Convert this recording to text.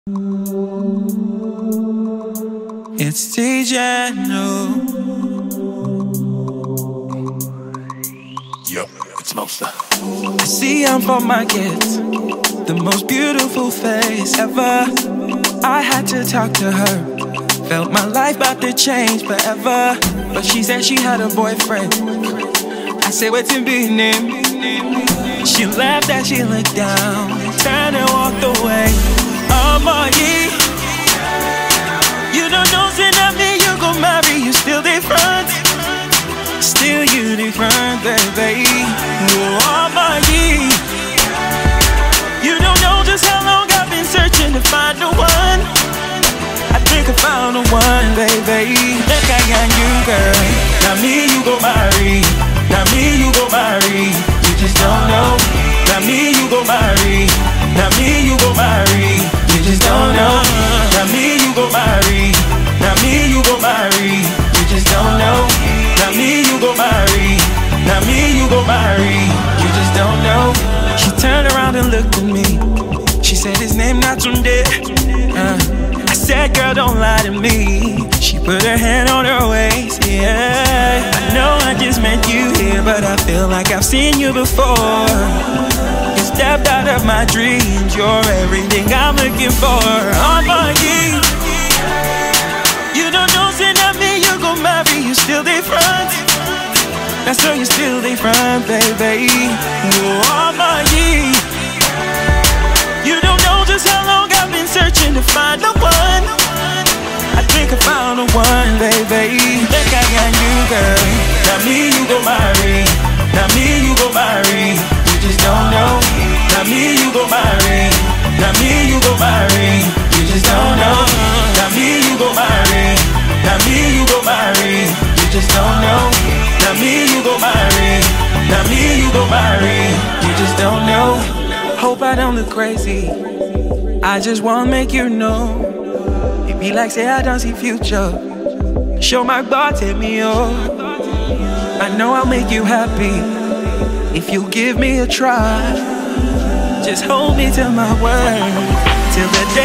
It's DJ New. Yup, it's Mosa. I see I'm for my kids, the most beautiful face ever. I had to talk to her, felt my life about to change forever. But she said she had a boyfriend. I said, what's in be name? She laughed as she looked down, turned and walked away. Oh, yeah. You don't know, say that me, you gon' marry, you still different. Still you different, baby. Oh, yeah. You don't know just how long I've been searching to find the one. I think I found the one, baby. Like I got you, girl. Now me, you gon' marry. Now me, you gon' marry. You just don't know. Now me, you gon' marry. Now me, you gon' marry. You just don't know. Now me, you gon' marry. Now me, you gon' marry. You just don't know. Now me, you gon' marry. Now me, you gon' marry. You just don't know. She turned around and looked at me. She said his name not Tunde. I said, girl, don't lie to me. She put her hand on her waist, yeah. I know I just met you here, but I feel like I've seen you before. You stepped out of my dreams, you're everything I'm looking for. On my knees. You don't know, say that me, you gon' marry, you still different. That's so you still different, baby. On my knees. You don't know just how long I've been searching to find the one. I think I found the one, baby. Like I got you, girl. Now me, you gon' marry. Now me, you gon' marry. You just don't know. Now me, you gon' marry. Now me, you gon' marry. You just don't know. Now me, you gon' marry. Now me, you gon' marry. You just don't know. Now me, you gon' marry. Now me, you gon' marry. You just don't know. Hope I don't look crazy. I just wanna make you know. It be like say I don't see future. Show my bar, take me up. I know I'll make you happy if you give me a try. Just hold me to my word till the day